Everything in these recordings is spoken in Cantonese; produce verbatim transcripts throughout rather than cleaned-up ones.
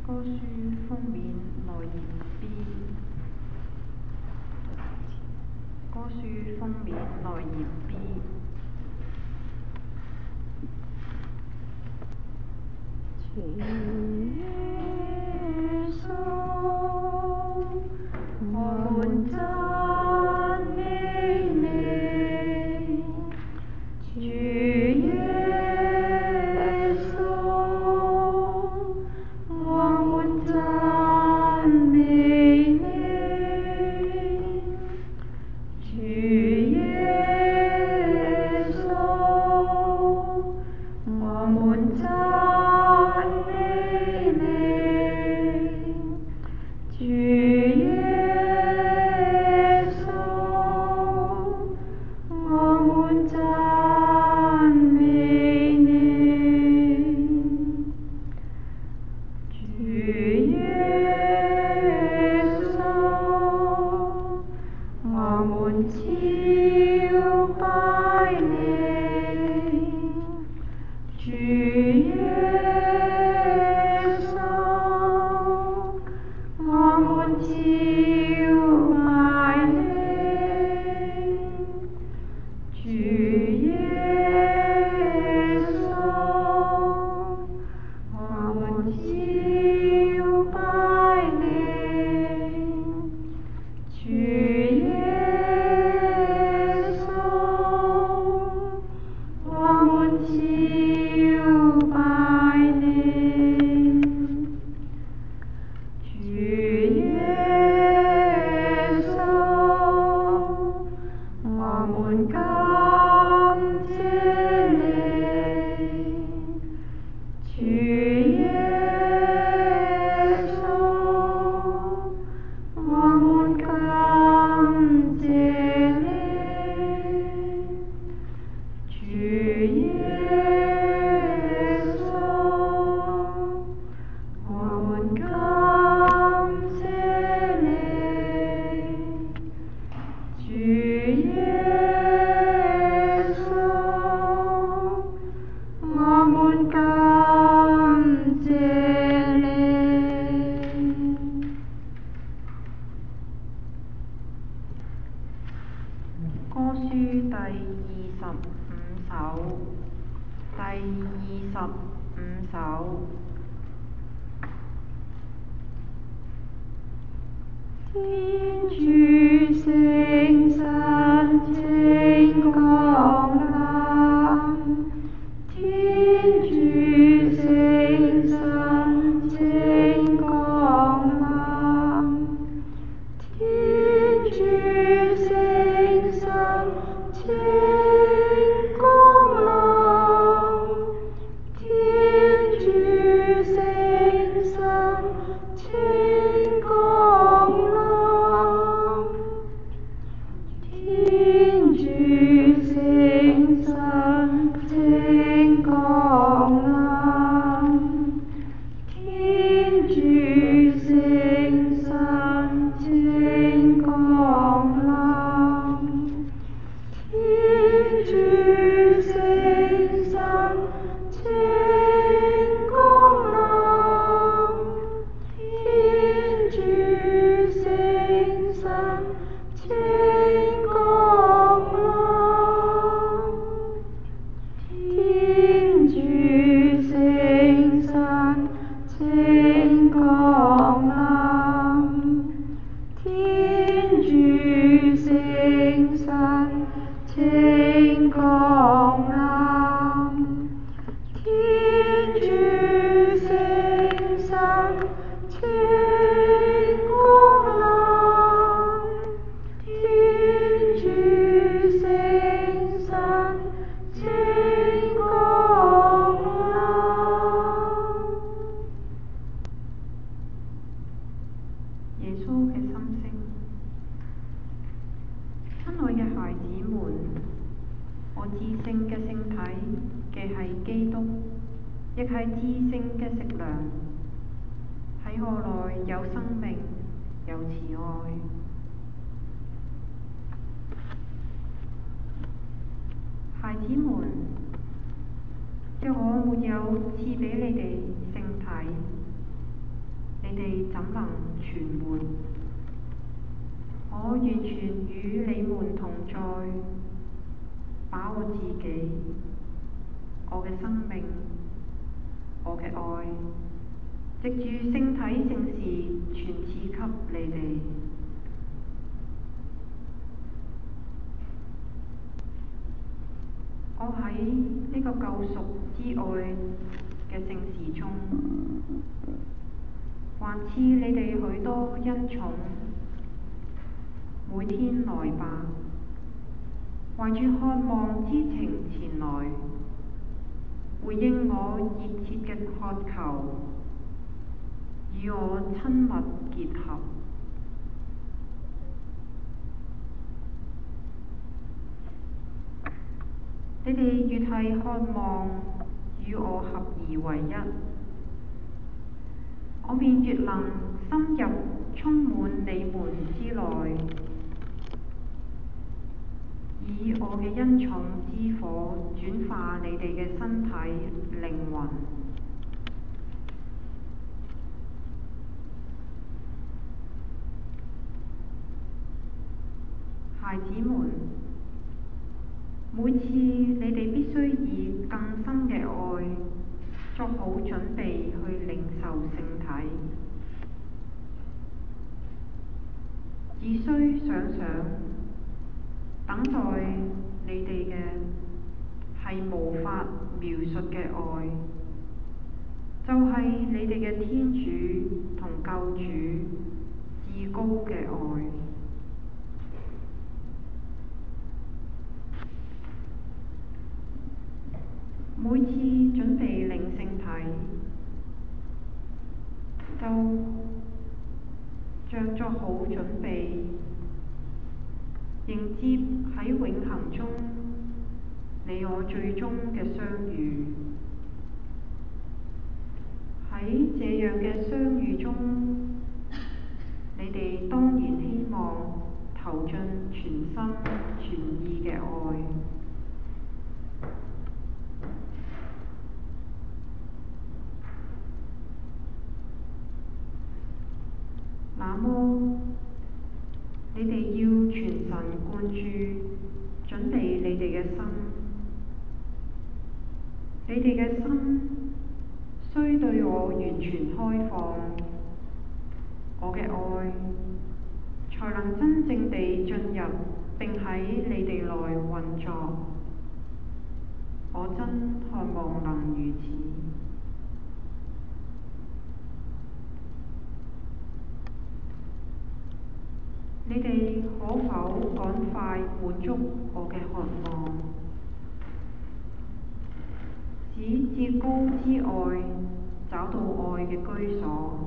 歌書封面內頁 B， 歌書封面內頁 B。主耶穌，我們讚美你，主耶穌，我們讚美你，主耶穌，我們讚美你，主耶穌，我們讚美你，主耶穌，我們朝拜你，主耶穌，我們朝拜你，主耶穌，我們朝拜你，主耶穌，我們朝拜你，主耶穌，我們感謝你，主耶穌，我們感謝你，主耶穌，我們感謝你，主耶穌，我們感謝你。歌書第二十五首，第二十五首。天主聖神請降臨，天主聖神請降臨，天主聖神請降臨，天主聖神請降臨，天主聖神請降臨，天主聖神請降臨，天主聖神請降臨，天主聖神請降臨，天主聖神請降臨，天主聖神請降臨，天主聖神請降臨，天主聖神請降臨。耶穌嘅心聲。親愛嘅孩子們，我至聖嘅聖體，既係基督，亦係至聖嘅食糧。喺我內有生命，有慈愛。孩子們，若我沒有賜俾你哋聖體， 哋怎能存活？我完全與你們同在，把我自己、我嘅生命、我嘅愛，藉住聖體聖事傳賜給你哋。我喺呢個救贖之愛嘅聖事中，還賜你哋許多恩寵，每天來吧，懷住渴望之情前來，回應我熱切嘅渴求，與我親密結合。你哋越係渴望與我合而為一，我便越能深入充滿你們之內，以我嘅恩寵之火轉化你哋嘅身體靈魂。孩子們，每次你哋必須以更深嘅愛作好準備去領受聖體，只需想想，等待你哋嘅係無法描述嘅愛，就係、是、你哋嘅天主同救主至高嘅愛。每次準備領聖體，就像作好準備，迎接喺永恆中你我最終嘅相遇。喺這樣嘅相遇中，你哋當然希望投進全心全意嘅愛。那麼，你哋要全神貫注，準備你哋嘅心。你哋嘅心須對我完全開放，我嘅愛才能真正地進入並喺你哋內運作。我真渴望能如此。你哋可否趕快滿足我嘅渴望，使至高之愛找到愛嘅居所？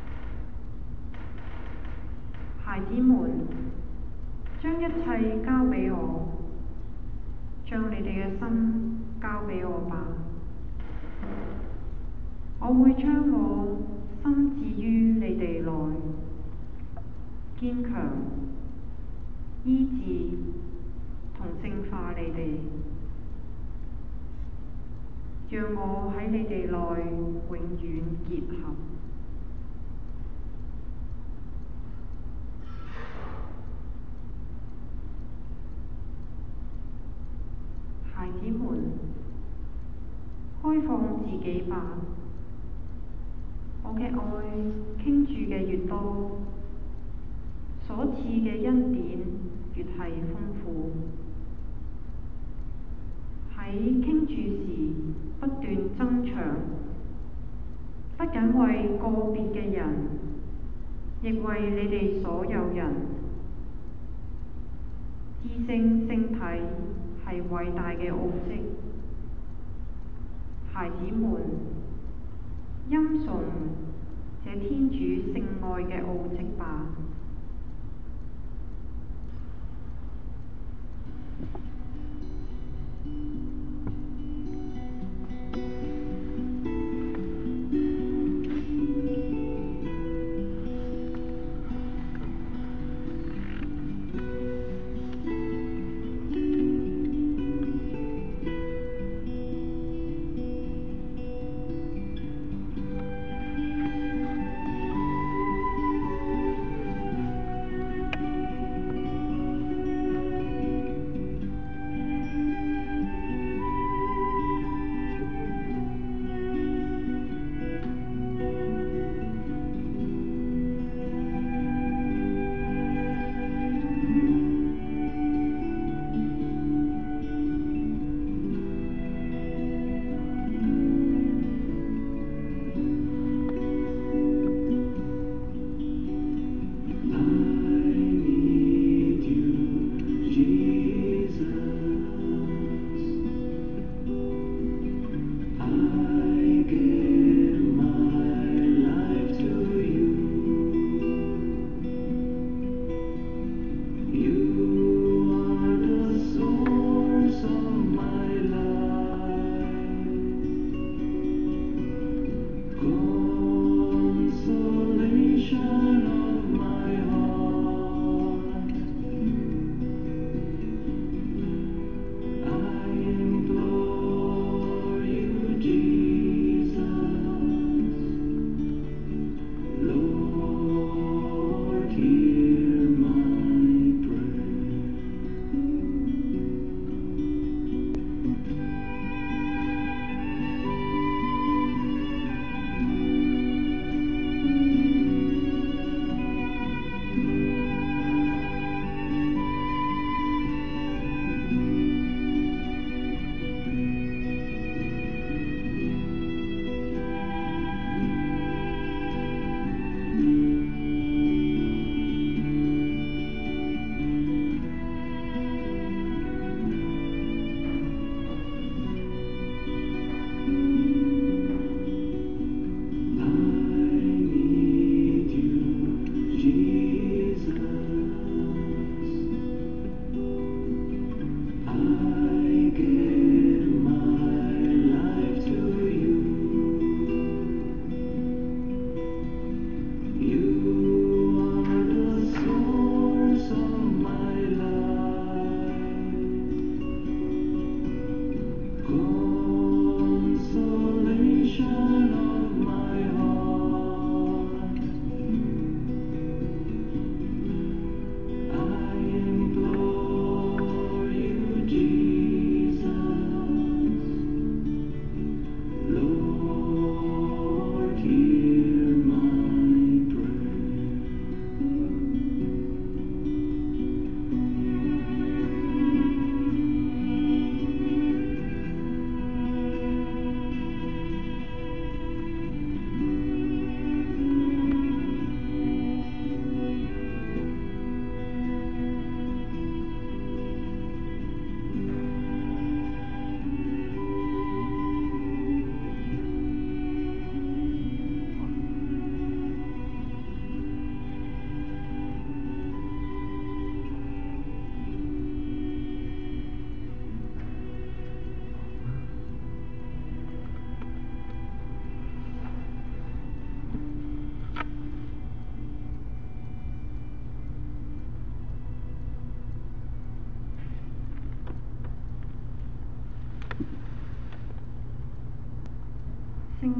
孩子們，將一切交俾我，將你哋嘅心交俾我吧。我會將我心置於你哋內，堅強、醫治同聖化你哋，讓我喺你哋內永遠結合。孩子們，開放自己吧。我嘅愛傾注嘅越多，所賜嘅恩典越係豐富。喺傾注時不斷增長，不僅為個別嘅人，亦為你哋所有人。至聖聖體係偉大嘅奧蹟，孩子們，欽崇這天主聖愛嘅奧蹟吧。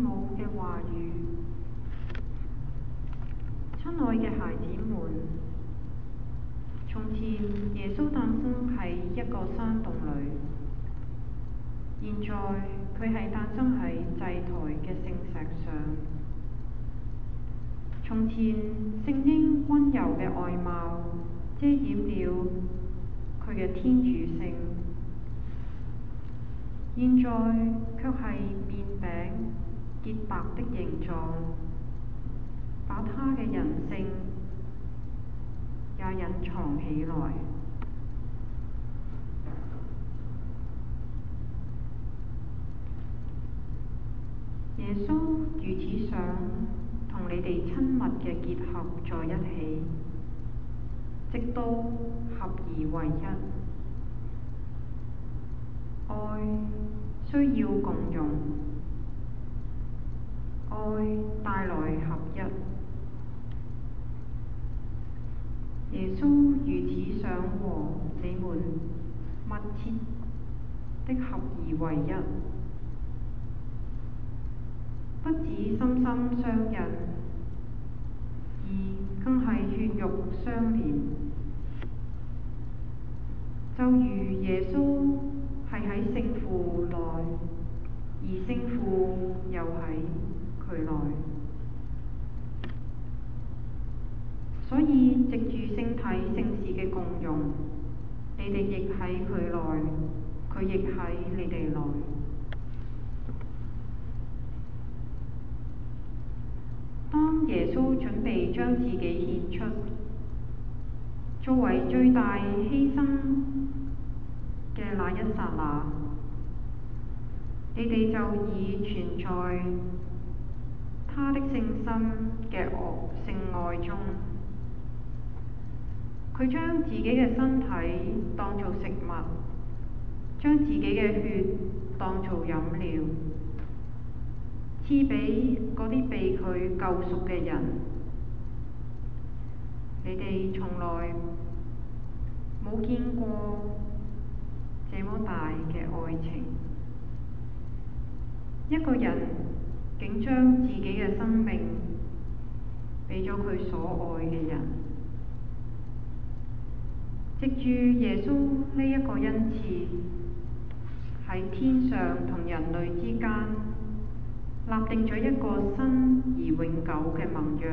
母嘅話語。親愛嘅孩子們，從前耶穌誕生喺一個山洞裏，現在佢係誕生喺祭台嘅聖石上。從前聖嬰溫柔嘅外貌遮掩了佢嘅天主性，現在卻係面餅潔白的形狀，把他嘅人性也隱藏起來。耶穌如此想同你哋親密嘅結合在一起，直到合而為一。愛需要共融，愛帶來合一。耶穌如此想和你們密切的合而為一，不止心心相印，而更係血肉相連。就如耶穌係喺聖父內，而聖父又喺佢內，所以藉住聖體聖事嘅共融，你哋亦喺佢內，佢亦喺你哋內。當耶穌準備將自己獻出，作為最大犧牲嘅那一剎那，你哋就已存在他的聖心嘅聖愛中。佢將自己嘅身體當做食物，將自己嘅血當做飲料，賜俾嗰啲被佢救贖嘅人。你哋從來冇見過這麼大嘅愛情，一個人竟將自己嘅生命俾咗佢所愛嘅人。藉住耶穌呢一個恩賜，喺天上同人類之間立定咗一個新而永久嘅盟約。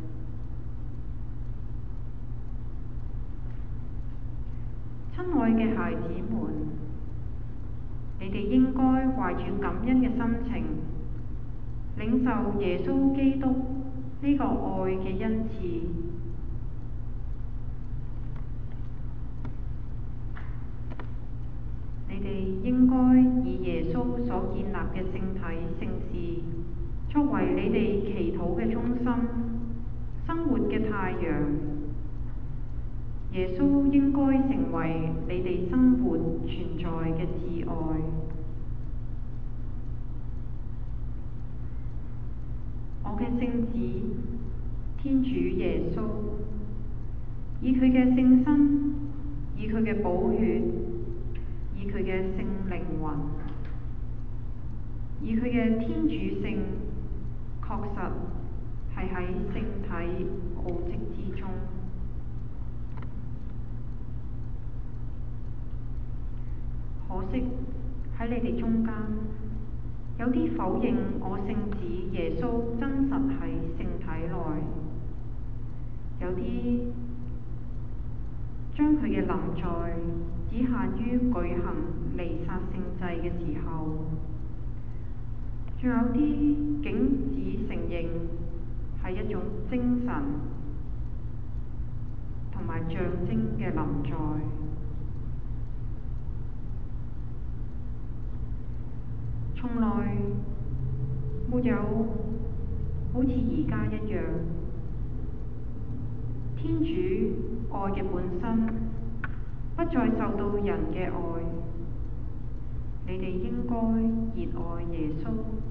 親愛嘅孩子們，你哋應該懷住感恩嘅心情，領受耶穌基督呢個愛嘅恩賜。你哋應該以耶穌所建立嘅聖體聖事作為你哋祈禱嘅中心，生活嘅太陽。耶穌應該成為你哋生活存在嘅摯愛。我嘅聖子，天主耶穌，以佢嘅聖心，以佢嘅寶血，以佢嘅聖靈魂，以佢嘅天主性，確實係喺聖體奧蹟之中。可惜喺你哋中間，有啲否認我聖子耶穌真實喺聖體內，有啲將佢嘅臨在只限於舉行彌撒聖祭嘅時候，仲有啲竟只承認係一種精神同埋象徵嘅臨在。從來沒有好似而家一樣，天主愛嘅本身不再受到人嘅愛。你哋應該熱愛耶穌，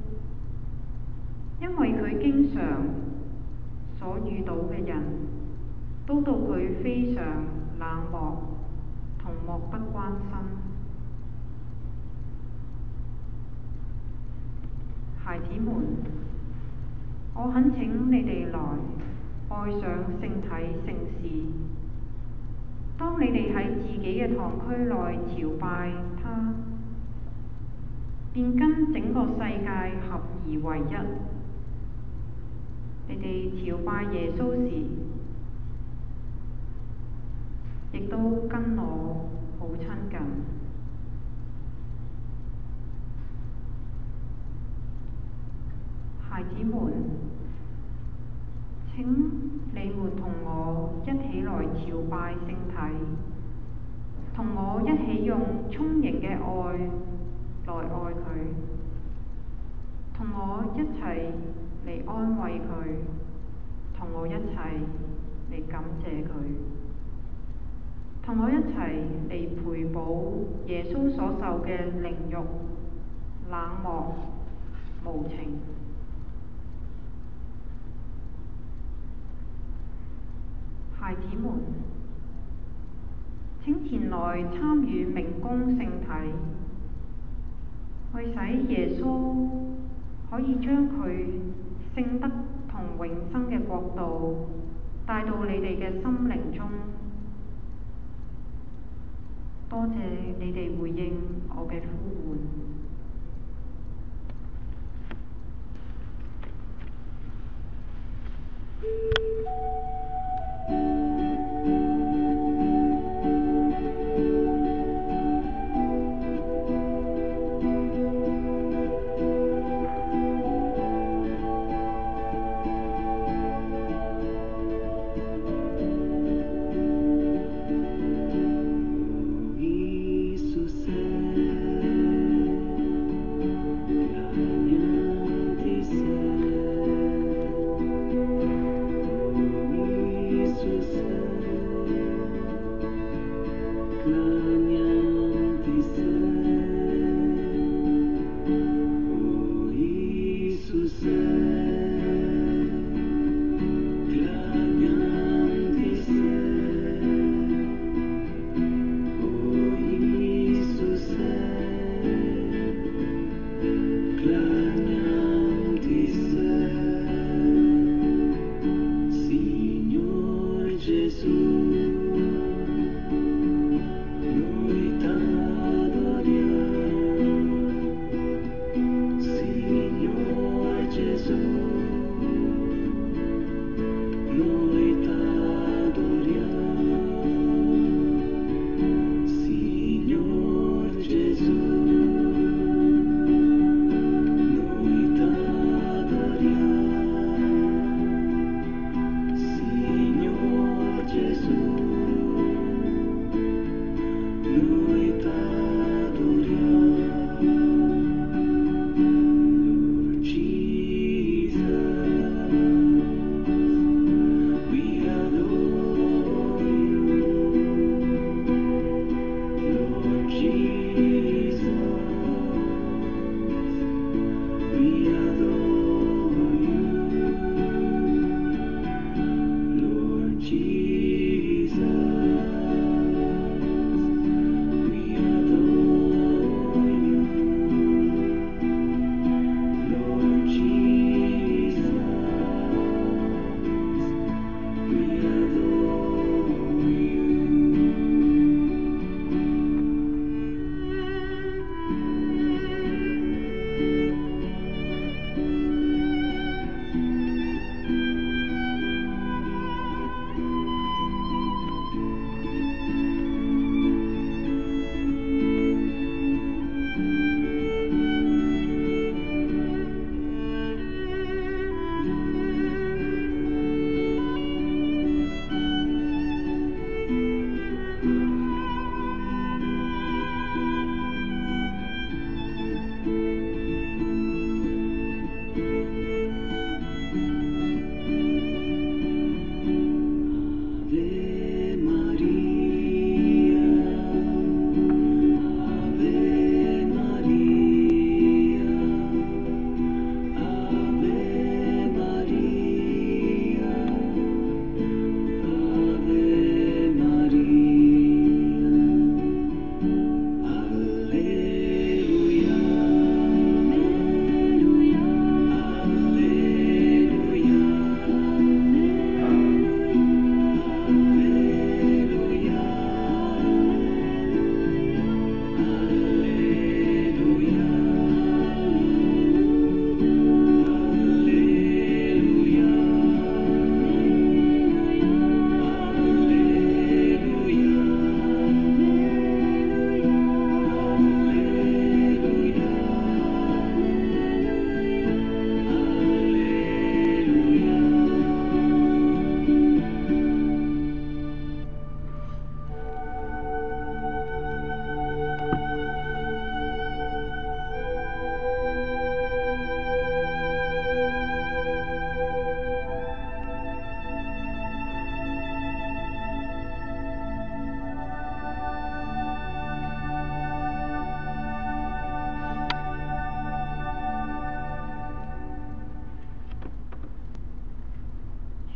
因為佢經常所遇到嘅人都對佢非常冷漠同漠不關心。 孩子們，我懇請你哋來愛上聖體聖事。當你哋喺自己嘅堂區內朝拜他，便跟整個世界合而為一。你哋朝拜耶穌時，亦都跟我好親近。孩子們，請你們同我一起來朝拜聖體，同我一起用充盈嘅愛來愛佢，同我一齊嚟安慰佢，同我一齊嚟感謝佢，同我一齊嚟賠補耶穌所受嘅凌辱、冷漠、無情。孩子們，請前來參與明供聖體，去使耶穌可以將佢聖德同永生嘅國度帶到你哋嘅心靈中。多謝你哋回應我嘅呼喚。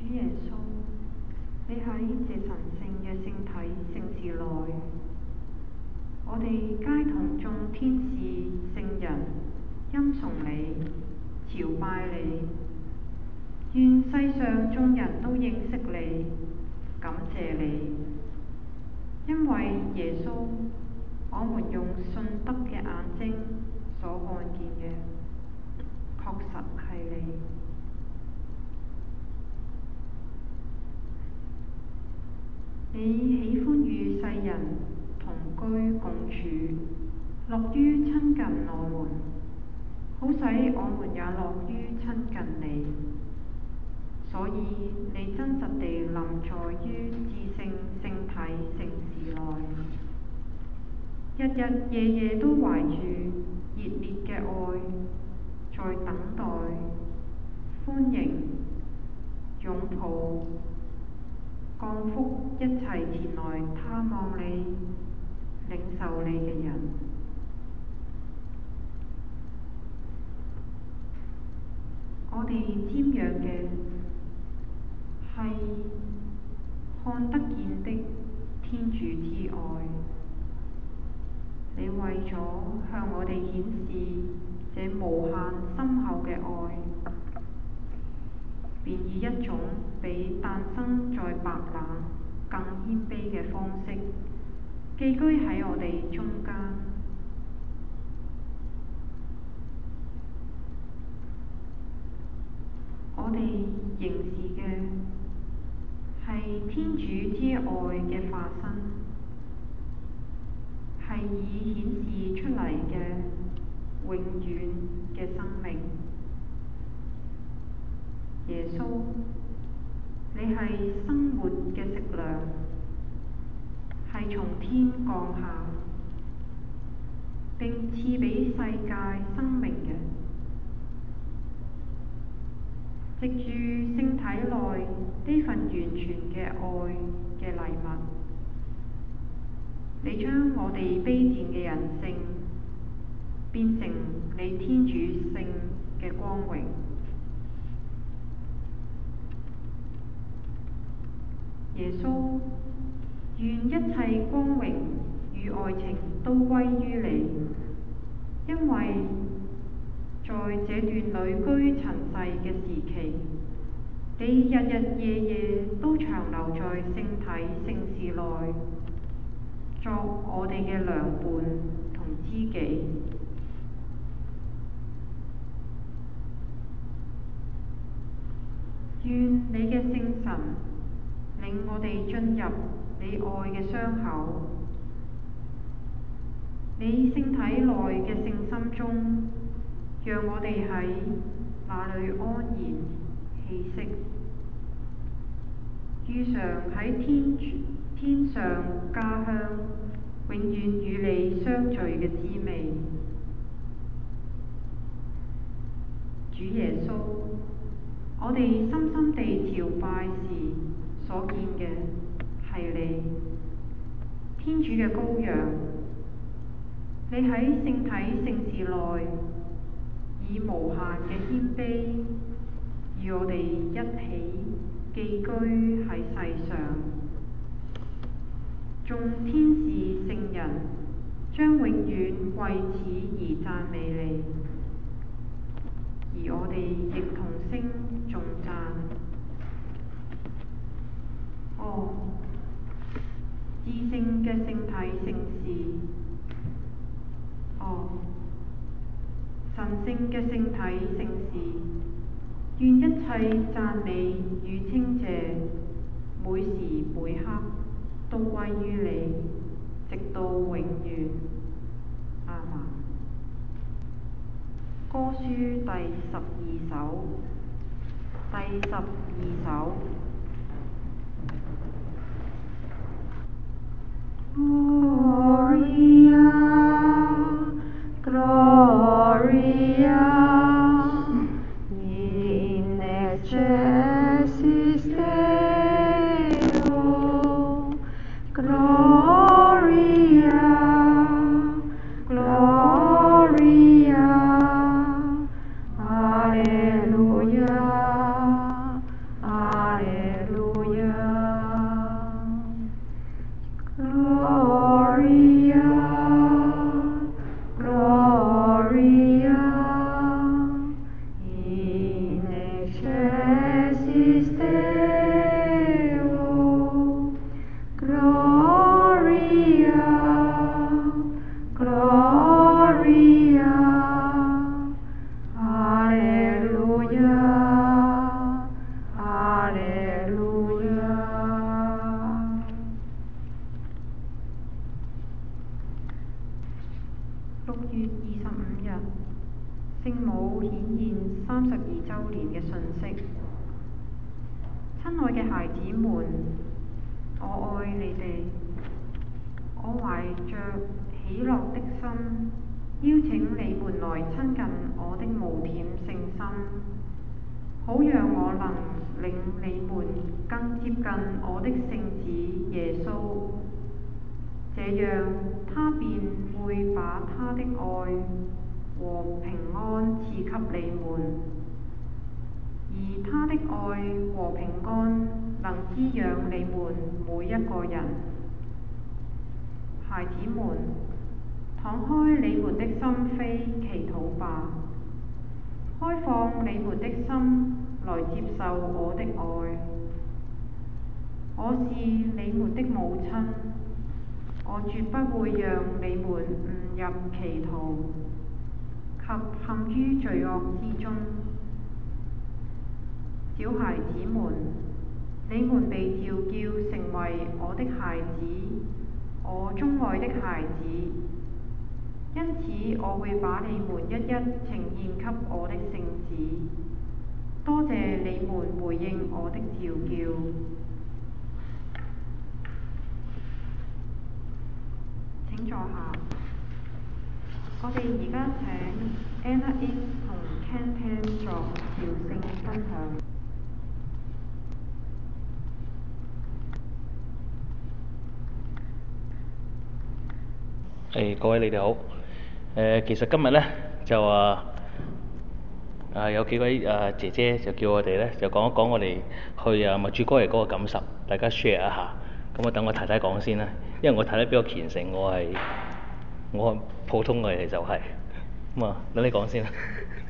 耶穌，你喺這神聖嘅聖體聖事內，我哋皆同眾天使聖人欽崇你、朝拜你，願世上眾人都認識你、感謝你，因為耶穌，我們用信德嘅眼睛所看見嘅，確實係你。你喜歡與世人同居共處，樂於親近我們，好使我們也樂於親近你。所以你真實地臨在於至聖聖體聖事內，日日夜夜都懷住熱烈嘅愛，在等待、歡迎、擁抱、降福一切前來探望你、領受你嘅人。我哋瞻仰嘅係看得見的天主之愛。你為咗向我哋顯示這無限深厚嘅愛，便以一種比誕生在白冷更謙卑嘅方式，寄居喺我哋中間。我哋凝視嘅係天主之愛嘅化身，係已顯示出嚟嘅永遠嘅生命。耶穌，你係生活嘅食糧，係從天降下，並賜俾世界生命嘅。藉住聖體內呢份完全嘅愛嘅禮物，你將我哋卑賤嘅人性變成你天主性嘅光榮。耶穌，願一切光榮與愛情都歸於你，因為在這段旅居塵世嘅時期，你日日夜夜都長留在聖體聖事內，作我哋嘅良伴同知己。願你嘅聖神領我哋進入你愛嘅窗口，你聖體內嘅聖心中，讓我哋喺那裏安然氣息，遇上喺天天上家鄉永遠與你相聚嘅滋味。主耶穌，我哋深深地朝拜時所見嘅係你，天主嘅羔羊。你喺聖體聖事內，以無限嘅謙卑，與我哋一起寄居喺世上。眾天使聖人將永遠為此而讚美你，而我哋亦同聲頌讚。哦，至聖嘅聖體聖事，哦，神聖嘅聖體聖事，願一切讚美與稱謝，每時每刻都歸於你，直到永遠。阿們。歌書第十二首，第十二首。Gloria, Gloria, in excelsis Deo, Gloria, Gloria, Alleluia, Alleluia. 週年嘅訊息。親愛嘅孩子們，我愛你哋，我懷着喜樂的心，邀請你們來親近我的無玷聖心，好讓我能令你們更接近我的聖子耶穌，這樣他便會把他的愛和平安賜給你們，而他的愛和平安能滋養你們每一個人。孩子們，敞開你們的心扉，祈禱吧，開放你們的心來接受我的愛。我是你們的母親，我絕不會讓你們誤入歧途及陷於罪惡之中。小孩子們，你們被召叫成為我的孩子，我鍾愛的孩子，因此我會把你們一一呈現給我的聖子。多謝你們回應我的召叫。請坐下。我哋而家請 Anna In 同 Ken Pan 作朝聖分享。 誒、hey, 各位你哋好，誒、呃、其實今日咧就啊啊有幾位啊姐姐就叫我哋咧就講一講我哋去啊默主哥耶嗰個感受，大家 share 一下。咁我等我太太講先啦，因為我太太比較虔誠，我係我係普通嘅就係、是，咁啊等你講先啦。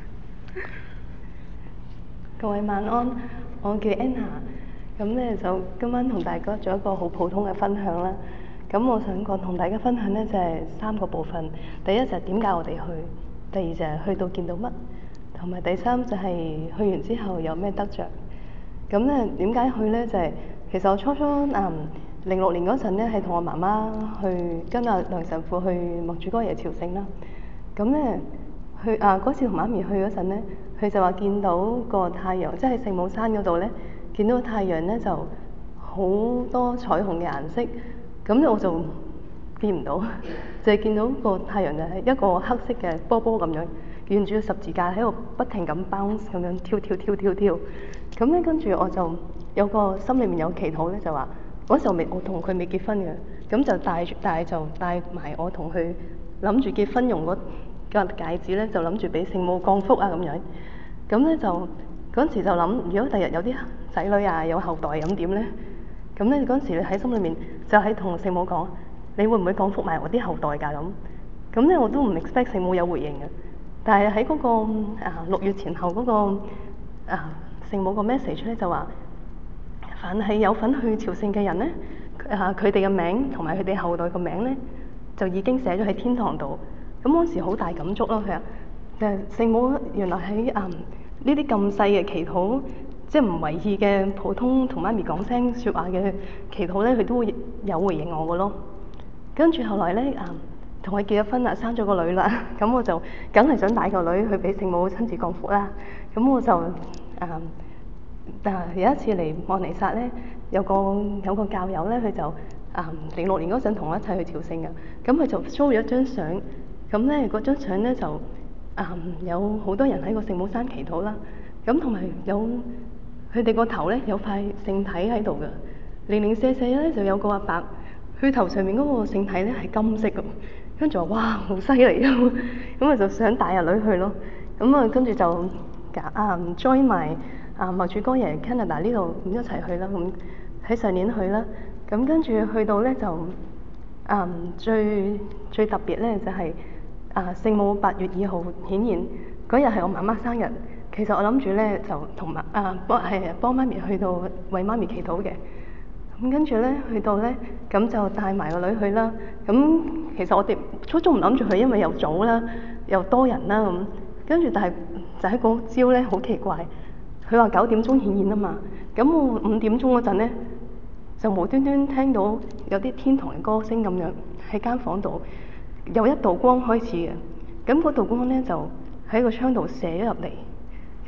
各位晚安，我叫 Anna， 咁咧就今晚同大家做一個好普通嘅分享啦。咁我想講同大家分享咧就係、是、三個部分，第一就係點解我哋去，第二就係去到見到乜，同埋第三就係去完之後有咩得着。咁咧點解去咧就係、是、其實我初初嗯零六年嗰陣咧係同我媽媽去跟阿梁神父去默主哥耶朝聖啦。咁咧去啊嗰次同媽咪去嗰陣咧，佢就話見到個太陽，即係聖母山嗰度咧，見到個太陽咧就好多彩虹嘅顏色。咁咧我就見唔到，就係見到個太陽就係一個黑色嘅波波咁樣，沿住個十字架喺度不停咁 bounce 咁樣跳跳跳跳跳。咁咧跟住我就有個心裏面有祈禱咧，就話嗰時候未我同佢未結婚嘅，咁就帶住帶就帶埋我同佢諗住結婚用嗰個戒指咧，就諗住俾聖母降福啊咁樣。咁咧就嗰陣時就諗，如果第日有啲仔女啊有後代咁點咧？咁咧嗰陣時喺心裏面就喺同聖母講，你會唔會降福埋我啲後代㗎咁？咁咧我都唔 expect 聖母有回應嘅，但係喺嗰個啊六月前後嗰、嗰個啊聖母個 message 咧就話，凡係有份去朝聖嘅人咧，啊佢哋嘅名同埋佢哋後代個名咧就已經寫咗喺天堂度。咁嗰時好大感觸咯，佢話誒聖母原來喺啊呢啲咁細嘅祈禱，即係唔為意嘅普通同媽咪講聲説話嘅祈禱咧，佢都會有回應我嘅咯。跟住後來咧，啊同佢結咗婚啦，生咗個女啦，咁我就梗係想帶個女去俾聖母親自降福啦。咁我就啊，但係有一次嚟望彌撒咧，有個有個教友咧，佢就啊零六年嗰陣同我一齊去朝聖嘅，咁佢就 show 咗張相，咁咧嗰張相咧就啊有好多人喺個聖母山祈禱啦，咁同埋有。佢哋個頭咧有塊聖體喺度嘅，零零舍舍咧就有個阿伯，佢頭上面嗰個聖體咧係金色嘅，跟住話哇好犀利啊！咁啊就想帶阿女去咯，咁啊跟住就啊 join 埋啊默主哥耶 Canada 呢度咁一齊去啦，咁喺上年去啦，咁跟住去到咧就啊最最特別咧就係、是、啊聖母八月二號顯現嗰日係我媽媽生日。其實我諗住咧就同埋啊幫係幫媽咪去到為媽咪祈禱嘅，咁跟住咧去到咧咁就帶埋個女去啦。咁其實我哋初初唔諗住去，因為又早啦，又多人啦咁。跟住但係就喺嗰朝咧好奇怪，佢話九點鐘顯現啊嘛。咁我五點鐘嗰陣咧就無端端聽到有啲天堂嘅歌聲咁樣喺間房度有一道光開始嘅。咁嗰道光咧就喺個窗度射咗入嚟。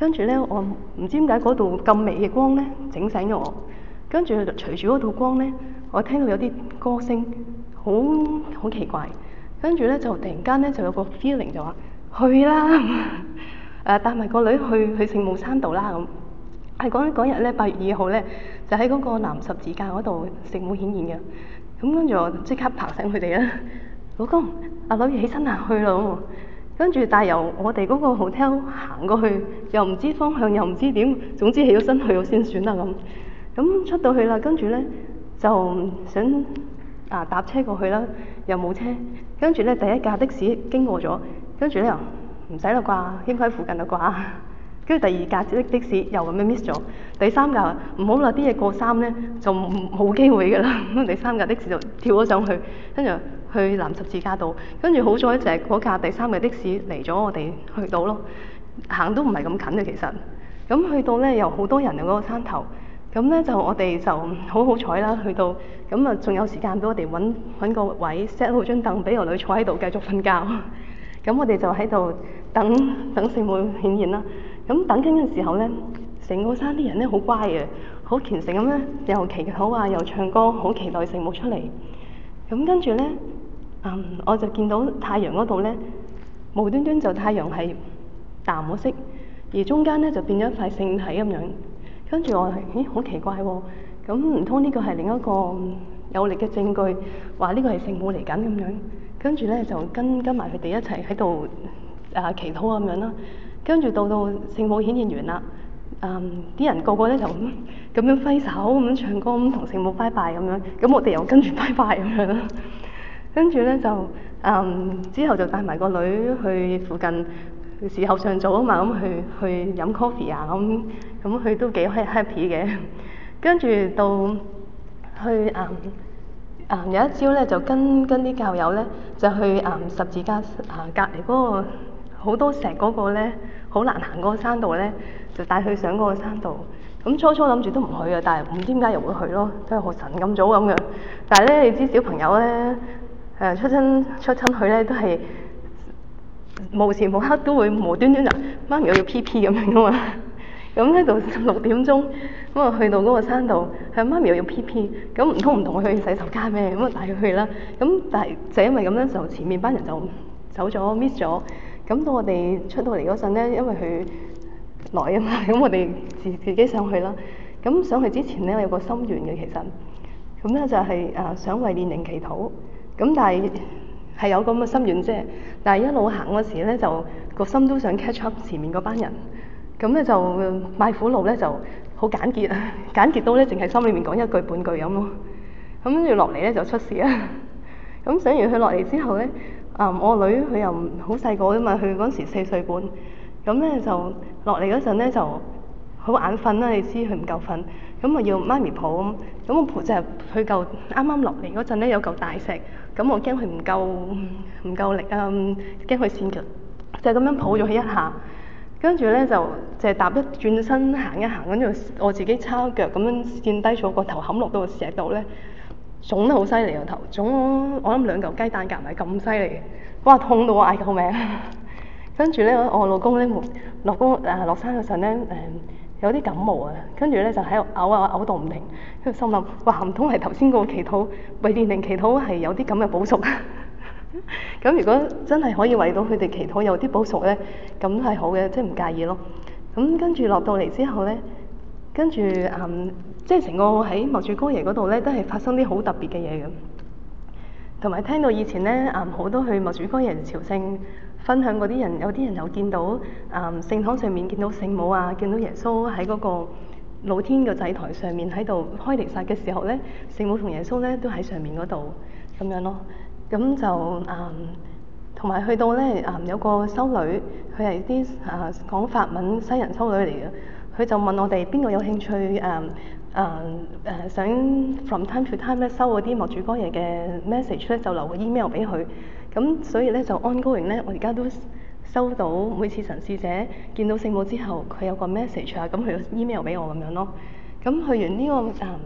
跟住咧我唔知點解嗰度咁微嘅光咧整醒咗我，跟住隨住嗰道光咧，我聽到有啲歌聲，好好奇怪，跟住咧就突然間咧就有個 feeling 就話去啦，誒帶埋個女去去聖母山度啦咁。係嗰嗰日咧八月二號咧就喺嗰個南十字架嗰度聖母顯現嘅，咁跟住我即刻爬醒佢哋啦，老公阿女起身啊去啦咁。跟住但係由我哋嗰個 hotel 行過去，又唔知方向又唔知點，總之起咗身去咗先算啦咁。咁出到去啦，跟住咧就想啊搭車過去啦，又冇車。跟住咧第一架的士經過咗，跟住咧又唔使啦啩，應該喺附近啦啩。跟住第二架的的士又咁樣 miss 咗，第三架唔好啦，啲嘢過三咧就冇機會㗎啦。咁第三架的士就跳咗上去，跟住去南十字架度。跟住好彩就係嗰架第三架的士嚟咗，我哋去到咯。行都唔係咁近嘅其實。咁去到咧又好多人喺嗰個山頭，咁咧就我哋就好好彩啦，去到咁啊仲有時間俾我哋揾揾個位 set 好張凳俾個女坐喺度繼續瞓覺。咁我哋就喺度等等聖母顯現啦。咁等緊嘅時候咧，成個山啲人咧好乖嘅，好虔誠咁咧，又祈禱啊，又唱歌，好期待聖母出嚟。咁跟住咧，嗯，我就見到太陽嗰度咧，無端端就太陽係淡咗色，而中間咧就變咗一塊聖體咁樣。跟住我係，咦，好奇怪喎！咁唔通呢個係另一個有力嘅證據，話呢個係聖母嚟緊咁樣？跟住咧就跟跟埋佢哋一齊喺度啊祈禱咁樣啦。跟住到到聖母顯現完啦，嗯，啲人個個咧就咁咁樣揮手咁樣唱歌咁同聖母拜拜咁樣，咁我哋又跟住拜拜咁樣啦。跟住咧就嗯之後就帶埋個女去附近時候上早啊嘛，咁去去飲 coffee 啊咁，咁佢都幾 happy 嘅。跟住到去嗯嗯有一朝咧就跟跟啲教友咧就去嗯十字架啊隔離嗰個好多石嗰個咧，好難行嗰個山度咧，就帶佢上嗰個山度。咁初初諗住都唔去啊，但係唔知點解又會去咯，都係好神咁早咁樣。但係咧，你知小朋友咧，誒出親出親去咧都係無時無刻都會無端端就媽咪我要 P P 咁樣噶嘛。咁喺度六點鐘咁啊去到嗰個山度，係媽咪又要 P P， 咁唔通唔同佢去洗手間咩？咁啊帶佢去啦。咁但係就因為咁樣就前面班人就走咗 miss 咗。咁到我哋出到嚟嗰陣咧，因為佢來啊嘛，咁我哋自自己上去啦。咁上去之前咧，我有個心願嘅其實，咁咧就係、是、誒、呃、想為年齡祈禱。咁但係係有咁嘅心願啫。但係一路行嗰時咧，就個心都想 catch up 前面嗰班人。咁咧就賣苦路咧就好簡潔啊，簡潔到咧淨係心裏面講一句半句咁咯。咁跟住落嚟咧就出事啦。咁上完佢落嚟之後咧。啊、嗯！我女佢又唔好細個啫嘛，佢嗰時四歲半，咁咧就落嚟嗰陣咧就好眼瞓啦，你知佢唔夠瞓，咁啊要媽咪抱咁，咁我抱就係佢嚿啱啱落嚟嗰陣咧有嚿大石，咁我驚佢唔夠唔夠力啊，驚佢跣腳，就係咁樣抱咗佢一下，跟住咧就就係踏一轉身行一行，跟住我自己抄腳咁樣跣低咗個頭冚落到個石度咧。腫得好犀利個頭，腫我諗兩嚿雞蛋夾埋咁犀利，哇痛到我嗌救命！跟住咧我老公咧落公誒落山嗰陣咧誒有啲感冒啊，跟住咧就喺度嘔啊嘔到唔停，跟住心諗哇唔通係頭先個祈禱為年齡祈禱係有啲咁嘅補贖啊？咁如果真係可以為到佢哋祈禱有啲補贖咧，咁都係好嘅，即係唔介意咯。咁跟住落到嚟之後咧。跟住嗯，即係成個喺默主哥耶嗰度咧，都係發生啲好特別嘅嘢嘅。同埋聽到以前咧，嗯好多去默主哥耶朝聖分享嗰啲人，有啲人有見到嗯聖堂上面見到聖母啊，見到耶穌喺嗰個露天嘅祭台上面喺度開彌撒嘅時候咧，聖母同耶穌咧都喺上面嗰度咁樣咯。咁就嗯同埋去到咧嗯有個修女，佢係啲啊講法文西人修女嚟嘅。佢就問我哋邊個有興趣誒誒誒想 from time to time 咧收嗰啲默主哥耶嘅 message 咧，就留個 email 俾佢。咁所以咧就 ongoing 咧，我而家都收到每次神視者見到聖母之後，佢有個 message 啊，咁佢 email 俾我咁樣咯。咁去完呢、這個誒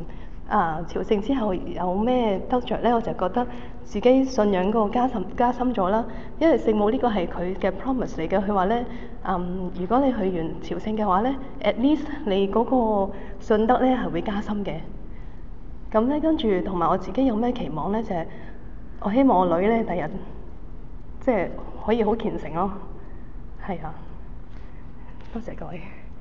啊朝聖之後有咩得着咧？我就覺得自己信仰嗰個加深加深咗啦。因為聖母呢個係佢嘅 promise 嚟嘅，佢話咧，嗯，如果你去完朝聖嘅話咧 ，at least 你嗰個信德咧係會加深嘅。咁咧跟住同埋我自己有咩期望咧？就係、是、我希望我女咧第日即係可以好虔誠咯。係啊，多謝各位。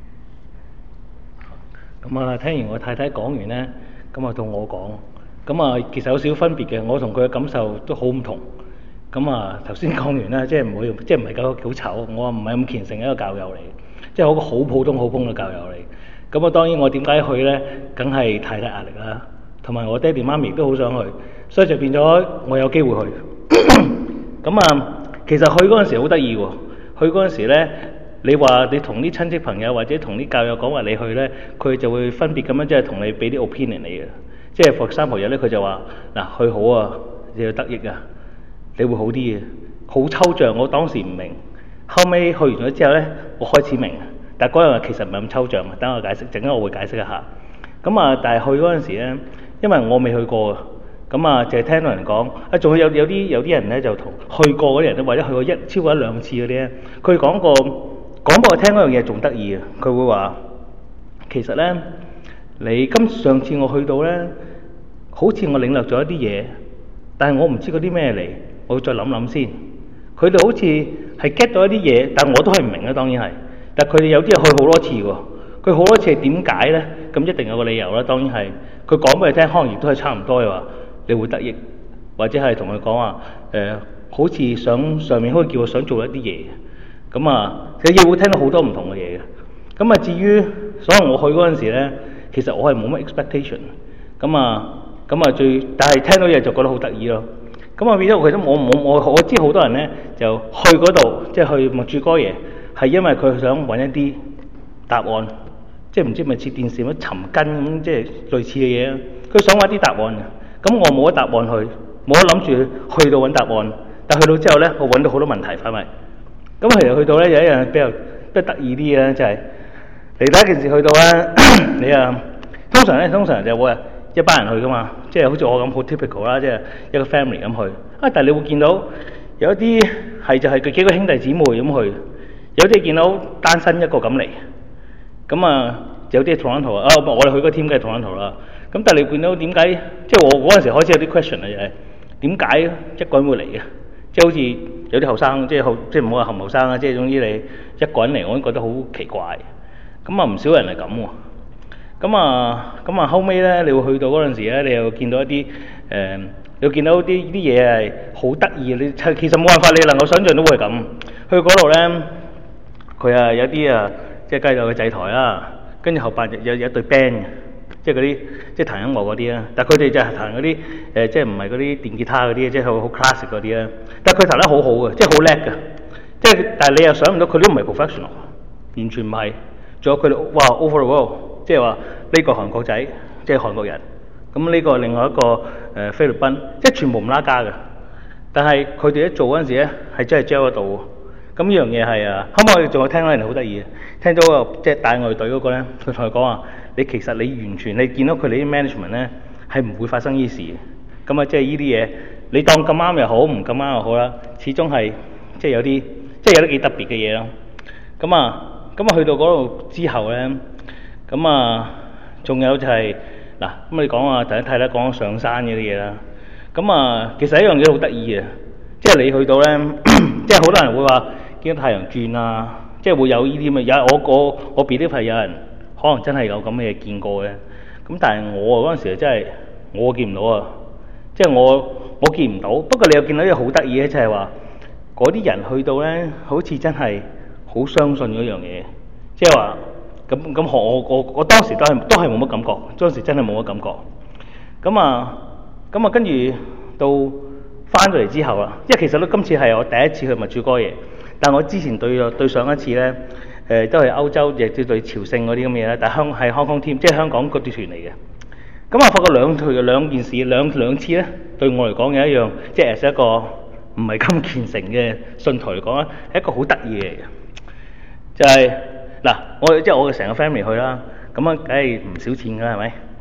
咁啊，聽完我太太講完咧，咁啊到我講，咁啊其實有少少分別嘅，我同佢嘅感受都好唔同。咁啊頭先講完啦，即係唔會，即係唔係夠好醜，我唔係咁虔誠嘅一個教友嚟，即係我個好普通好普通嘅教友嚟。咁啊當然我點解去咧，梗係太大壓力啦，同埋我爹哋媽咪都好想去，所以就變咗我有機會去。咁啊，其實去嗰陣時好得意喎，去嗰陣時咧。你話你同啲親戚朋友或者同啲教友講話你去咧，佢就會分別咁樣即係同你俾啲 opinion 你嘅，即係佛三婆日咧佢就話嗱去好啊，你要得益啊，你會好啲嘅，好抽象，我當時唔明，後尾去完咗之後咧，我開始明，但係嗰樣其實唔係咁抽象，等我解釋，陣間我會解釋一下。咁啊，但係去嗰陣時咧，因為我未去過，咁啊淨係聽到人講，啊仲有有啲有啲人咧就同去過嗰啲人咧，或者去過一超過一兩次嗰啲咧，佢講過。講俾我聽嗰樣嘢仲得意啊！佢會話其實咧，你今上次我去到咧，好似我領略咗一啲嘢，但係我唔知嗰啲咩嚟，我要再諗諗先。佢哋好似係 get 到一啲嘢，但我都係唔明啦，當然係。但係佢哋有啲係去好多次喎，佢好多次係點解咧？咁一定有個理由啦，當然係。佢講俾你聽，可能亦都係差唔多嘅話，你會得益，或者係同佢講話誒，好似想上面可以叫我想做一啲嘢。咁啊，其實亦會聽到好多唔同嘅嘢嘅。咁啊，至於所以我去嗰陣時咧，其實我係冇乜 expectation。咁啊，咁啊最，但係聽到嘢就覺得好得意咯。咁啊變咗，其實我我我我知好多人咧就去嗰度，即係去默主哥耶，係因為佢想揾一啲答案，即係唔知咪似電視咁尋根咁，即係類似嘅嘢。佢想揾啲答案嘅。咁我冇得答案去，冇得諗住去到揾答案。但去到之後咧，我揾到好多問題翻嚟。咁其實去到咧有一樣比較比較得意啲嘅就係、是、你第一件事去到咧，你啊通常咧通常就會一班人去噶嘛，即係好似我咁好 typical 啦，即係一個 family 咁去。啊，但係你會見到有一啲係就係佢幾個兄弟姊妹咁去，有啲見到單身一個咁嚟。咁啊有啲係 Toronto 啊，我哋去嗰個 team 梗係 Toronto 啦。咁但係你見到點解？即係我嗰陣時開始有啲 question 啊，就係點解一個人會嚟嘅？即係好似有啲後生，即係後即係唔好話後唔後生啦，即係總之你一個人嚟，我都覺得好奇怪。咁啊唔少人係咁喎。咁啊咁啊後尾咧，你會去到嗰陣時咧，你又見到一啲誒、呃，你會見到啲啲嘢係好得意。你其實冇辦法，你能夠想像都會係咁。去嗰度咧，佢啊有啲啊，即係雞有個祭台啦，跟住後邊有有一隊 band 嘅。即係嗰啲即係彈音樂嗰啲啦，但係佢哋就係彈嗰啲誒，即係唔係嗰啲電吉他嗰啲，即係好好 classic 嗰啲啦。但係佢彈得好好嘅，即係好叻嘅。即係但係你又想唔到佢都唔係 professional，完全唔係。仲有佢哋哇 over the world，即係話呢個韓國仔，即係韓國人。咁呢個另外一個誒、呃、菲律賓，即係全部唔拉家嘅。但係佢哋一做嗰陣時咧，係真係 gel 得到。咁呢樣嘢係啊，後尾我哋仲有聽到人哋好得意嘅，聽到個即係帶我哋隊嗰個咧，佢同佢講話。你其實你完全你見到佢哋啲 management 咧係唔會發生呢事嘅，咁啊即係呢啲嘢，你當咁啱又好，唔咁啱又好啦，始終係即係有啲即係有啲幾特別嘅嘢咯。咁啊咁啊去到嗰度之後咧，咁啊仲有就係、是、嗱咁你講啊第一睇咧講上山嗰啲嘢啦，咁啊其實一樣嘢好得意嘅，即係你去到咧，即係好多人會話見到太陽轉啊，即係會有呢啲咁嘅，有我我我 believe 係有人。可能真係有咁嘅嘢見過嘅，咁但係我嗰陣時真係我見唔到啊，即係我我見唔到。不過你又見到一樣好得意嘅，就係話嗰啲人去到咧，好似真係好相信嗰樣嘢，即係話咁咁我我我當時都係都係冇乜感覺，當時真係冇乜感覺。咁啊咁啊跟住到翻咗嚟之後啦，因為其實咧今次係我第一次去默主哥耶，但我之前對對上一次咧。誒、呃、都係歐洲，亦都對朝聖嗰啲咁嘅嘢啦。但係香係香港 team，即係香港嗰啲團嚟嘅。咁啊，發覺兩條兩件事，兩兩次咧，對我嚟講有一樣，即係係一個唔係咁虔誠嘅信徒嚟講咧，係一個好得意嘅嘢。就係、是、嗱，我即係我嘅成個 family 去啦，咁啊，梗係唔少錢㗎，係咪？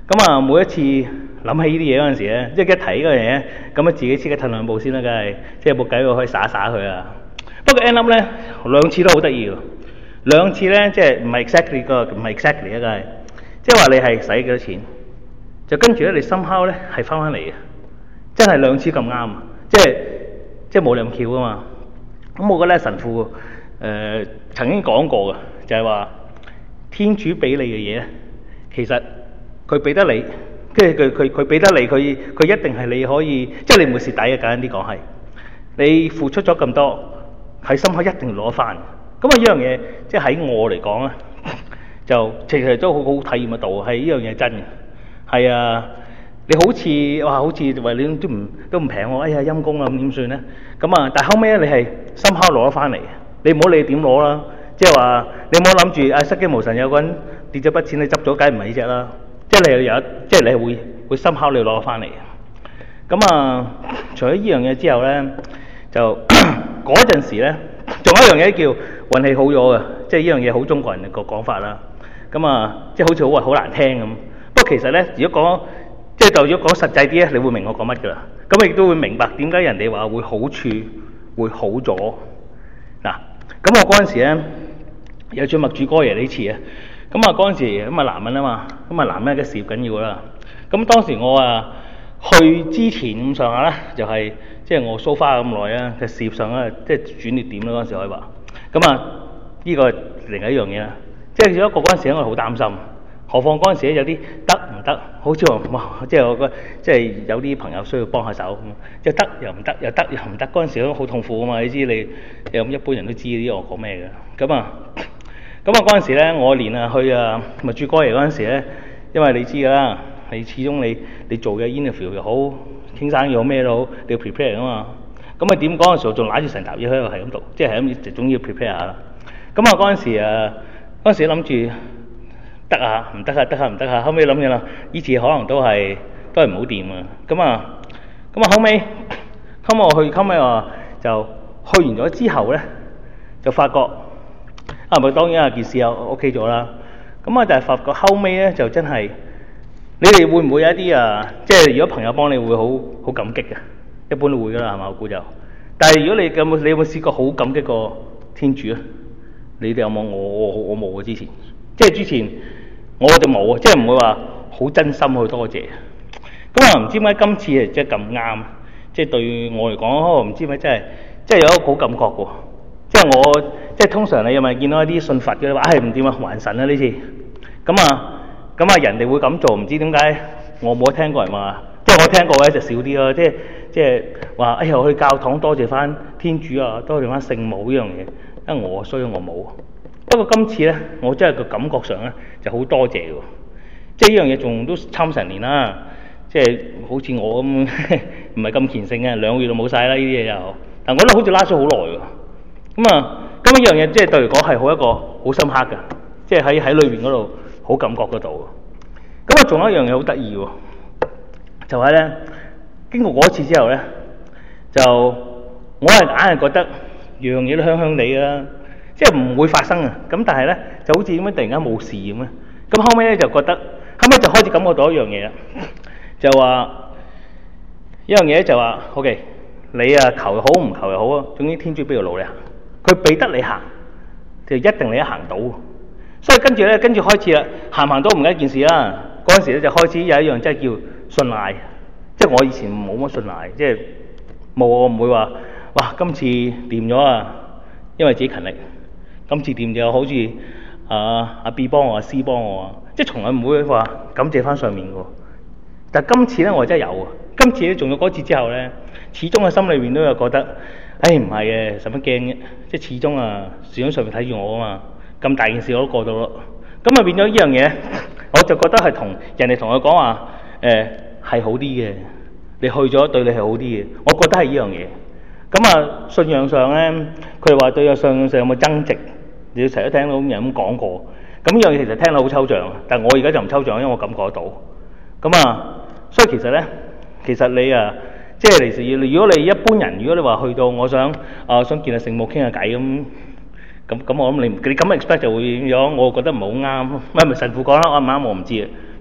咁啊，每一次諗起呢啲嘢嗰陣時咧，即係一睇嗰樣嘢，咁啊自己即刻褪兩步先啦，梗係，即係冇計我可以耍耍佢啊。不過 end up 咧兩次都好得意喎，兩次咧即係唔係 exactly 個唔係 exactly 啊，梗係，即係話你係使幾多錢，就跟住咧你 somehow咧係翻返嚟嘅，真係兩次咁啱，即係即係冇你咁巧啊嘛。咁我覺得咧神父誒、呃、曾經講過嘅，就係、是、話天主俾你嘅嘢咧，其實佢俾得你，跟住佢佢佢俾得你，佢佢一定係你可以，即係你唔會蝕底嘅。簡單啲講係，你付出咗咁多，喺心口一定攞翻。咁啊，呢樣嘢即係喺我嚟講咧，就其實都好好體驗得到，係呢樣嘢真嘅。係啊，你好似哇，好似為你都唔都唔平喎，哎呀陰公啊，咁點算咧？咁啊，但係後尾咧，你係心口攞得翻嚟，你唔好理點攞啦。即係話你唔好諗住啊，失驚無神有個人跌咗筆錢你執咗，梗係唔係呢隻啦。即係你有，即係你係會會心口你攞翻嚟。咁啊，除咗呢樣嘢之後咧，就嗰陣時咧，仲有一樣嘢叫運氣好咗嘅，即係呢樣嘢好中國人個講法啦。咁啊，即係好似好話好難聽咁。不過其實咧，如果講即係就如果講實際啲咧，你會明我講乜㗎啦。咁亦都會明白點解人哋話會好處會好咗。嗱，咁我嗰陣時咧有住默主哥爺呢次啊。咁啊嗰陣時咁啊男人啊嘛，咁啊男人嘅事業緊要啦。咁當時我啊去之前咁上下咧，就係即係我 so far 咁耐啊嘅事業上咧，即係轉捩點啦嗰陣時可以話。咁啊呢個係另外一樣嘢啦。即係有一個嗰陣時咧，我好擔心。何況嗰陣時咧有啲得唔得？好似話哇，即係我個即係有啲朋友需要幫下手，即係得又唔得，又得又唔得。嗰陣時都好痛苦啊嘛！你知你有咁一般人都知啲我講咩嘅。咁啊咁啊嗰陣時咧，我連啊去啊默主哥爺嗰陣時咧，因為你知㗎啦，你始終你你做嘅 interview 又好，傾生意好咩都好，你要 prepare 啊嘛。咁啊點講嘅時候仲揦住成沓嘢喺度係咁讀，即係係咁就總要 prepare 下啦。咁啊嗰陣時啊嗰陣時諗住。得啊，唔得啊，得啊，唔得啊！後尾諗嘅啦，呢次可能都係都係唔好掂啊！咁啊，咁啊後尾，後尾我去，後尾話就去完咗之後咧，就發覺啊，咪當然啊件事又 OK 咗啦。咁啊，但係發覺後尾咧就真係，你哋會唔會有一啲啊？即係如果朋友幫你會好好感激嘅，一般都會㗎啦，係嘛？我估就。但係如果你有冇你有冇試過好感激過天主啊？你哋有冇？我我我冇啊！之前，即係之前。我就冇啊，即係唔會話好真心去多謝。咁啊，唔知點解今次係即係咁啱，即係對我嚟講，唔知點解真係，即係有一個好感覺喎。即係我即係通常你有咪見到一啲信佛嘅話，唉唔掂啊，還神啊呢次。咁啊，咁啊人哋會咁做，唔知點解我冇聽過人話，即係我聽過嘅就少啲咯。即係即係話，哎呀我去教堂多謝翻天主啊，多謝翻聖母呢樣嘢，因為我衰我冇。不過今次咧，我真係個感覺上咧就好多謝喎，即係呢樣嘢仲都差唔成年啦，即係好似我咁唔係咁虔誠嘅，兩個月就冇晒啦呢啲嘢又，但我覺得好似拉咗好耐喎。咁啊，咁呢樣嘢即係對嚟講係好一個好深刻嘅，即係喺喺裏邊嗰度好感覺得到。咁啊，仲有一樣嘢好得意喎，就係咧經過嗰次之後咧，就我係硬係覺得樣嘢都香香地啦。即係唔會發生啊！咁但係咧就好似點解突然間冇事咁咧？咁後尾咧就覺得，後尾就開始感覺到一樣嘢啦，就話一樣嘢就話 ，OK， 你啊求又好唔求又好啊，總之天主俾條路你行，佢俾得你行，就一定你一行到。所以跟住咧，跟住開始啦，行唔行到唔係一件事啦。嗰陣時咧就開始有一樣即係叫信賴，即係我以前冇乜信賴，即係冇我唔會話，哇今次掂咗啊，因為自己勤力。今次掂就好似啊阿 B 幫我，阿 C 幫我啊，即係從來唔會話感謝翻上面嘅。但係今次咧，我真係有啊！今次咧，仲有嗰次之後咧，始終喺心裏邊都有覺得，唉唔係嘅，使乜驚嘅？即係始終啊，樹喺上面睇住我啊嘛，咁大件事我都過到咯。咁啊變咗呢樣嘢，我就覺得係同人哋同佢講話，誒、呃、係好啲嘅，你去咗對你係好啲嘅。我覺得係呢樣嘢。咁啊信仰上咧，佢哋話對信仰上有冇增值？你成日都聽到人咁講過，咁呢樣嘢其實聽到好抽象，但係我而家就唔抽象，因為我感覺得到。咁啊，所以其實咧，其實你啊，即係其實如果你一般人，如果你話去到我想啊想見下聖母傾下偈咁，咁咁我諗你你咁 expect 就會咁樣，我覺得唔係好啱。唔係咪神父講啦，啱唔啱我唔知啊。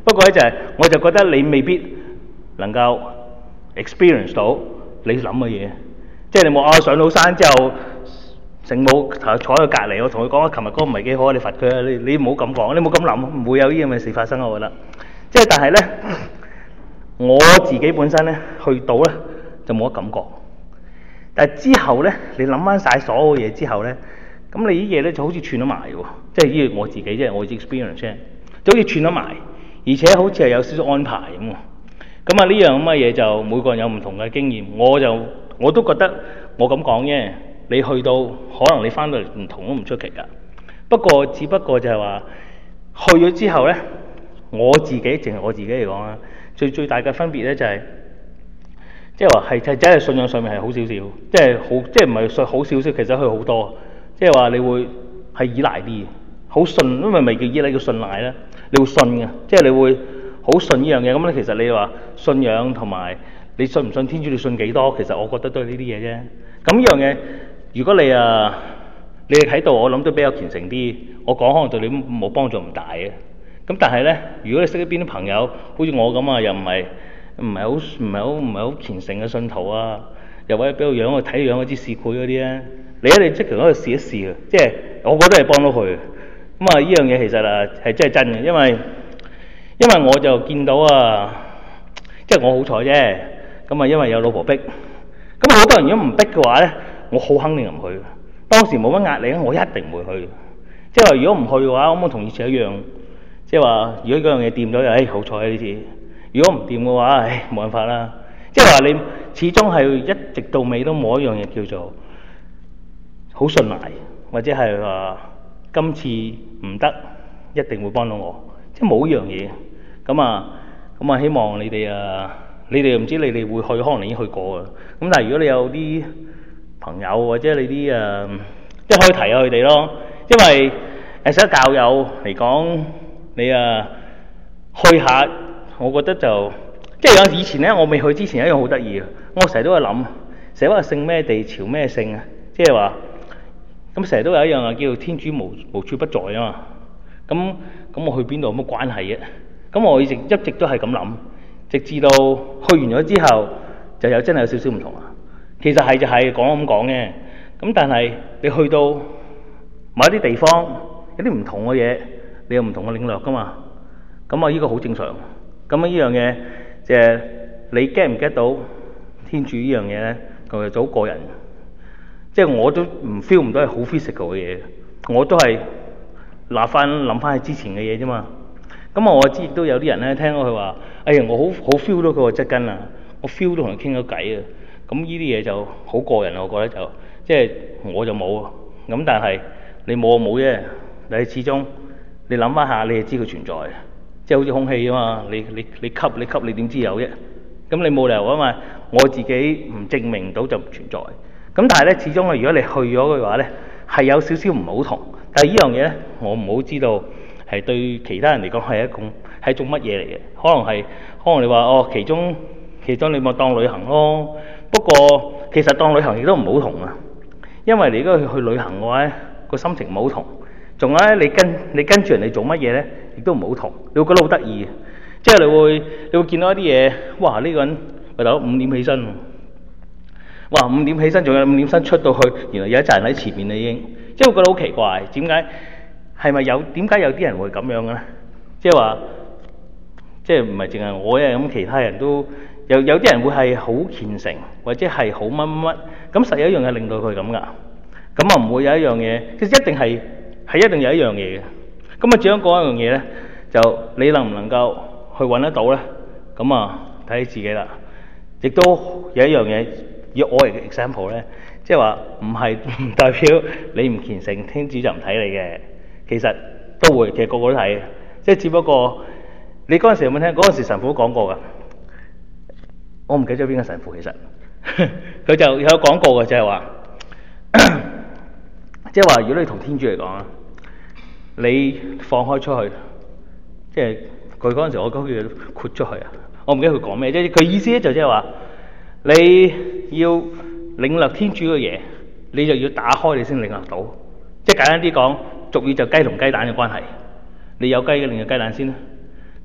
不過咧就係、是、我就覺得你未必能夠 experience 到你諗嘅嘢，即係你冇啊上到山之後，聖母坐喺佢隔離，我同佢講啊，琴日嗰個唔係幾好，你罰佢啊，你你唔好咁講，你冇咁諗，唔會有呢啲咁嘅事發生，我覺得。即係但係咧，我自己本身咧去到咧就冇乜感覺，但係之後咧你諗翻晒所有嘢之後咧，咁你啲嘢咧就好似串咗埋喎，即係呢個我自己即係我 experience 啫，就好似串咗埋，而且好似係有少少安排咁喎。咁啊呢樣咁嘅嘢就每個人有唔同嘅經驗，我就我都覺得我咁講啫。你去到可能你翻到嚟唔同都唔出奇㗎。不過只不過就係話去咗之後咧，我自己淨係我自己嚟講啦，最最大嘅分別咧就係即係話係係真係信仰上面係好少少，即係好即係唔係信好少少，其實佢好多，即係話你會係依賴啲，好信，因為咪叫依賴叫信賴啦，你會信嘅，即係你會好信呢樣嘢。咁咧其實你話信仰同埋你信唔信天主，你信幾多，其實我覺得都係呢啲嘢啫。咁呢樣嘢。如果你啊，你喺度，我諗都比較虔誠啲。我講可能對你冇幫助唔大嘅。咁但係咧，如果你識得邊啲朋友，好似我咁啊，又唔係唔係好唔係好唔係好虔誠嘅信徒啊，又或者俾個樣去睇樣嗰啲市儈嗰啲咧，你一定即刻可以試一試嘅。即係我覺得係幫到佢。咁啊，呢樣嘢其實啊係真係真嘅，因為因為我就見到啊，即係我好彩啫。咁啊，因為有老婆逼。咁好多人如果唔逼嘅話咧。我好肯定唔去，當時冇乜壓力，我一定唔會去。即係話如果唔去嘅話，咁我同以前一樣。即係話如果嗰樣嘢掂咗，就誒好彩呢次；如果唔掂嘅話，唉冇辦法啦。即係話你始終係一直到尾都冇一樣嘢叫做好信賴，或者係話今次唔得一定會幫到我，即係冇呢樣嘢。咁啊咁啊，希望你哋啊，你哋唔知你哋會去，可能你已經去過啦。咁但係如果你有啲朋友或者你啲誒，即係可以提下佢哋咯，因為誒作為教友嚟講，你啊去下，我覺得就即係有以前咧，我未去之前一樣好得意嘅，我成日都喺諗，成日話聖咩地朝咩聖啊，即係話咁成日都有一樣啊，叫做天主無無處不在啊嘛，咁咁我去邊度有乜關係嘅？咁我一直一直都係咁諗，直至到去完咗之後，就有真係有少少唔同啊。其實係就係講咁講嘅，咁但係你去到某一啲地方，有啲唔同嘅嘢，你有唔同嘅領略噶嘛。咁啊，呢個好正常。咁啊，呢樣嘢即係你 get 唔 get 到天主呢樣嘢咧，佢就好個人。即係我都唔 feel 唔到係好 physical 嘅嘢，我都係拿翻諗翻起之前嘅嘢啫嘛。咁啊，我知亦都有啲人咧聽到佢話：哎呀，我好好 feel 到佢個質根啊，我 feel 到同佢傾咗偈啊。咁呢啲嘢就好個人，我覺得就即係我就冇啊。咁但係你冇就冇啫。但係始終你諗翻下，你就知佢存在。即係好似空氣啊嘛，你你你吸你吸你點知有啫？咁你冇理由啊嘛。我自己唔證明到就唔存在。咁但係咧，始終如果你去咗嘅話咧，係有少少唔好同。但係呢樣嘢咧，我唔好知道係對其他人嚟講係一種係一種乜嘢嚟嘅。可能係可能你話哦，其中其中你咪當旅行咯。不過其實當旅行亦都唔好同啊，因為你如果去旅行嘅話咧，個心情唔好同。仲有咧，你跟你跟住人哋做乜嘢咧，亦都唔好同。你會覺得好得意，即係你會你會見到一啲嘢，哇！呢個人喂大佬五點起身，哇！五點起身，仲有五點身出到去，原來有一紮人喺前面啦已經，即係會覺得好奇怪，點解係咪有點解有啲人會咁樣嘅咧？即係話即係唔係淨係我嘅咁，其他人都。有有啲人會係好虔誠，或者係好乜乜乜，咁實有一樣嘢令到佢咁噶，咁啊唔會有一樣嘢，其實一定係係一定有一樣嘢嘅。咁啊，只想講一樣嘢咧，就你能唔能夠去揾得到咧？咁啊睇你自己啦。亦都有一樣嘢，以我嚟嘅 example 咧，即係話唔係唔代表你唔虔誠，天主就唔睇你嘅。其實都會，其實個個都睇嘅，即係只不過你嗰陣時有冇聽？嗰陣時神父都講過㗎。我唔記得咗邊個神父，其實佢就有講過嘅，就係話，即係話如果你同天主嚟講啊，你放開出去，即係佢嗰陣時我講叫豁出去啊，我唔記得佢講咩，即係佢意思咧就即係話，你要領略天主嘅嘢，你就要打開你先領略到，即係簡單啲講，俗語就雞同雞蛋嘅關係，你有雞嘅領略雞蛋先啦。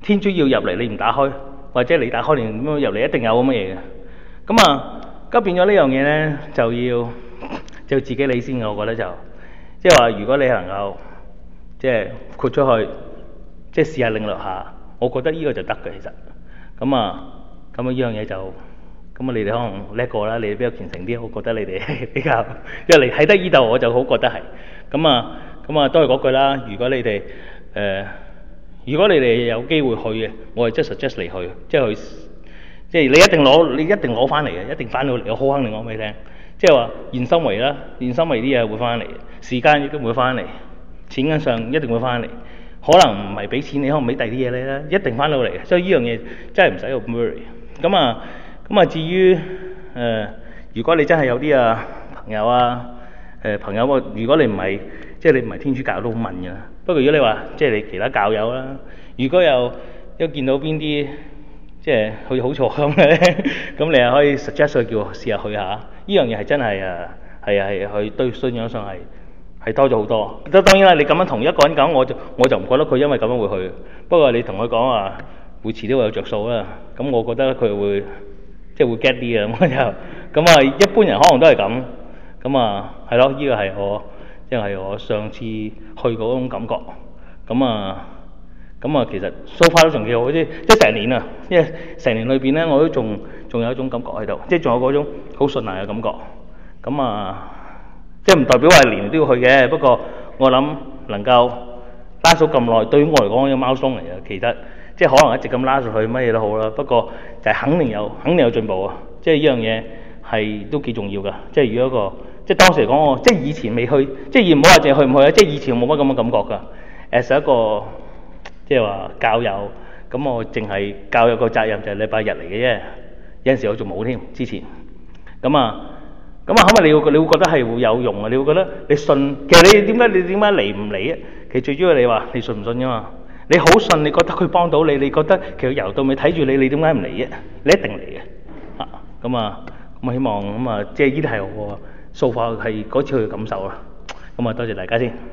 天主要入嚟你唔打開，或者你打開你點樣入嚟，一定有咁嘅嘢嘅。咁啊，咁變咗呢樣嘢咧，就要就自己理先嘅，我覺得就即係話，如果你能夠即係豁出去，即係試下領略下，我覺得呢個就得嘅其實。咁啊，咁啊呢樣嘢就咁啊，你哋可能叻過啦，你哋比較虔誠啲，我覺得你哋比較，因為你喺得呢度，我就好覺得係。咁啊，咁啊都係嗰句啦。如果你哋誒、呃，如果你哋有機會去嘅，我係即係 suggest 你去，即係去，即係你一定攞，你一定攞翻嚟嘅，一定翻到嚟，我好肯定講俾你聽。即係話現心為啦，現心為啲嘢會翻嚟，時間亦都會翻嚟，錢銀上一定會翻嚟。可能唔係俾錢你，可能俾第二啲嘢你啦，一定翻到嚟嘅。所以呢樣嘢真係唔使咁 worry。咁啊，咁啊至於誒、呃，如果你真係有啲啊朋友啊誒、呃、朋友啊，如果你唔係即係你唔係天主教都好問㗎。不過如果你話即係你其他教友啦，如果有一見到邊啲即係好似好錯咁嘅咧，咁你又可以 suggest 佢叫我試下去下。呢樣嘢係真係啊係啊係佢對信仰上係。係多咗好多，都當然啦。你咁樣同一個人講，我就我就唔覺得佢因為咁樣會去。不過你同佢講話，會遲啲會有着數啦。咁我覺得佢會即係會 get 啲嘅咁就。咁啊，一般人可能都係咁。咁啊，係咯，呢個係我即係我上次去嗰種感覺。咁啊，咁啊，其實 so far 都仲幾好，即即成年啊，因為成年裏邊咧，我都仲仲有一種感覺喺度，即係仲有嗰種好順利嘅感覺。咁啊〜即係唔代表話年年都要去嘅，不過我諗能夠拉咗咁耐，對於我嚟講，有貓鬆嚟嘅。其實即係可能一直咁拉上去，乜嘢都好啦。不過就係肯定有，肯定有進步啊！即係呢樣嘢係都幾重要㗎。即係如果一個即係當時嚟講，我即係以前未去，即係唔好話淨係去唔去啊！即係以前冇乜咁嘅感覺㗎。誒，一個即係話教友，咁我淨係教友個責任就係禮拜日嚟嘅啫。有陣時我仲冇添，之前咁啊。咁啊，後尾你會你會覺得係會有用啊！你會覺得你信，其實你點解你點解嚟唔嚟啊？其實最主要你話你信唔信啫嘛？你好信，你覺得佢幫到你，你覺得其實由到尾睇住你，你點解唔嚟啫？你一定嚟嘅嚇。咁啊，咁啊希望咁啊，即係呢啲係我so far係嗰次去嘅感受啦。咁啊，多謝大家先。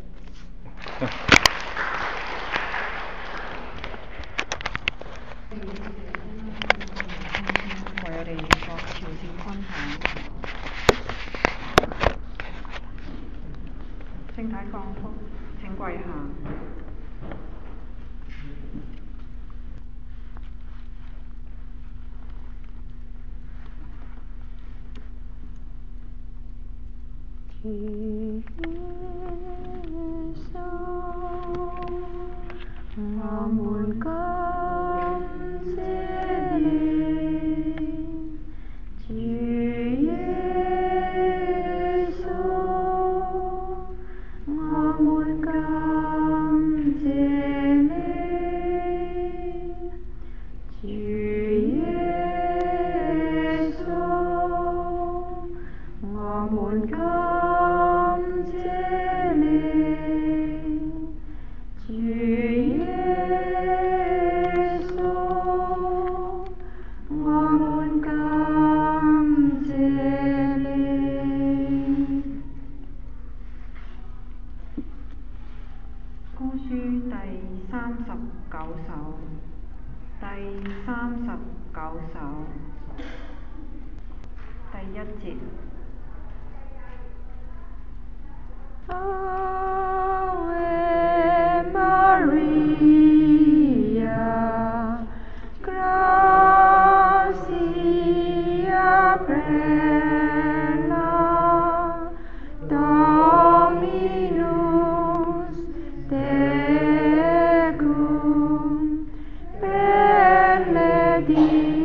聖體降福，請跪下。 天上，我們感謝你，主耶穌。我們感謝你，主耶穌。我們感謝你，主耶穌。我們感謝你。 歌書第三十九首，第三十九首，第一節。 Ave Maria, gratia plena, Dominus tecum, benedicta